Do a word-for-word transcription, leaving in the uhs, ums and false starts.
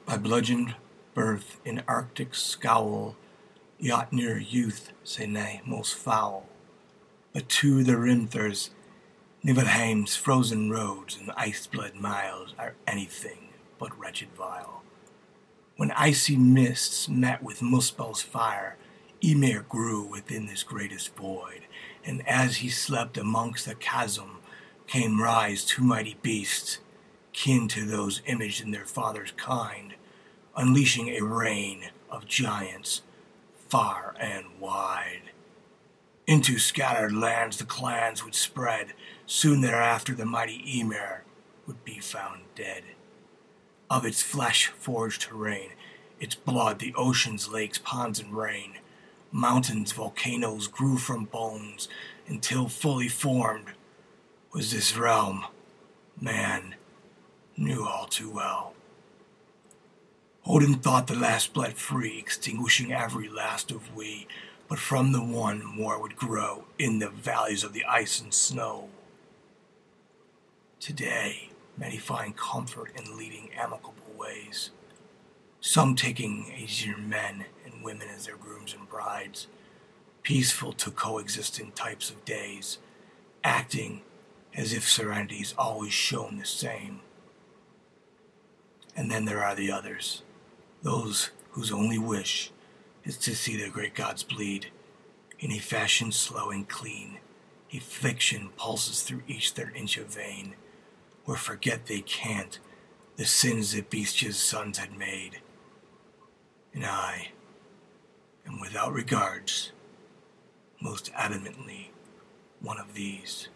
By bludgeoned birth in Arctic scowl, Jotnir youth say nay most foul. But to the Rinthers, Niflheim's frozen roads and ice-bled miles are anything but wretched vile. When icy mists met with Muspel's fire, Ymir grew within this greatest void, and as he slept amongst the chasm, came rise two mighty beasts, kin to those imaged in their father's kind, unleashing a reign of giants far and wide. Into scattered lands the clans would spread. Soon thereafter the mighty Ymir would be found dead. Of its flesh forged terrain, its blood the oceans, lakes, ponds, and rain. Mountains, volcanoes grew from bones, until fully formed was this realm. Man knew all too well. Odin thought the last bled free, extinguishing every last of we, but from the one more would grow in the valleys of the ice and snow. Today, many find comfort in leading amicable ways, some taking Aesir men and women as their grooms and brides, peaceful to coexisting types of days, acting as if serenity's always shown the same. And then there are the others, those whose only wish is to see their great gods bleed, in a fashion slow and clean. Affliction pulses through each their inch of vein, or forget they can't the sins that Beast's sons had made. And I am without regards, most adamantly one of these.